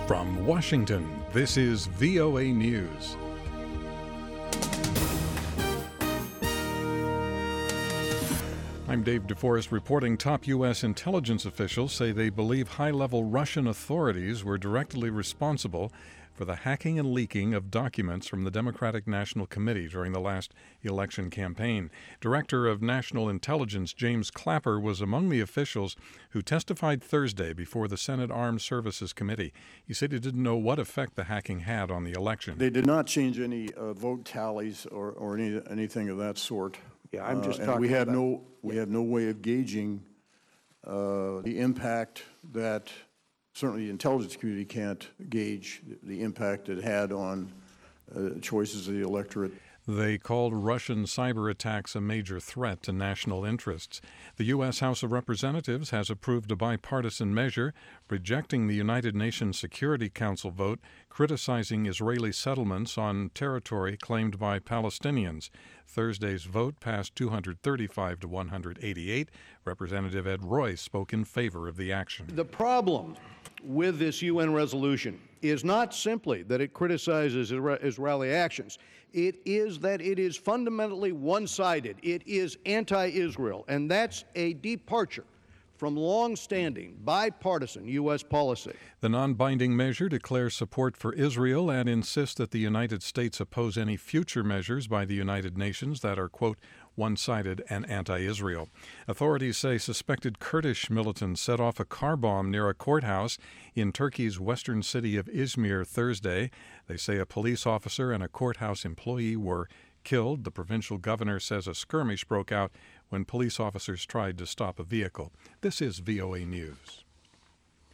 From Washington, this is VOA News. I'm Dave DeForest reporting. Top U.S. intelligence officials say they believe high-level Russian authorities were directly responsible for the hacking and leaking of documents from the Democratic National Committee during the last election campaign. Director of National Intelligence James Clapper was among the officials who testified Thursday before the Senate Armed Services Committee. He said he didn't know what effect the hacking had on the election. They did not change any vote tallies or anything of that sort. Yeah, I'm just talking. We had no way of gauging the impact that certainly the intelligence community can't gauge the impact it had on choices of the electorate. They called Russian cyber attacks a major threat to national interests. The U.S. House of Representatives has approved a bipartisan measure rejecting the United Nations Security Council vote criticizing Israeli settlements on territory claimed by Palestinians. Thursday's vote passed 235 to 188. Representative Ed Royce spoke in favor of the action. The problem with this UN resolution is not simply that it criticizes Israeli actions. It is that it is fundamentally one-sided. It is anti-Israel, and that's a departure from long-standing bipartisan U.S. policy. The non-binding measure declares support for Israel and insists that the United States oppose any future measures by the United Nations that are, quote, one-sided and anti-Israel. Authorities say suspected Kurdish militants set off a car bomb near a courthouse in Turkey's western city of Izmir Thursday. They say a police officer and a courthouse employee were killed. The provincial governor says a skirmish broke out when police officers tried to stop a vehicle. This is VOA News.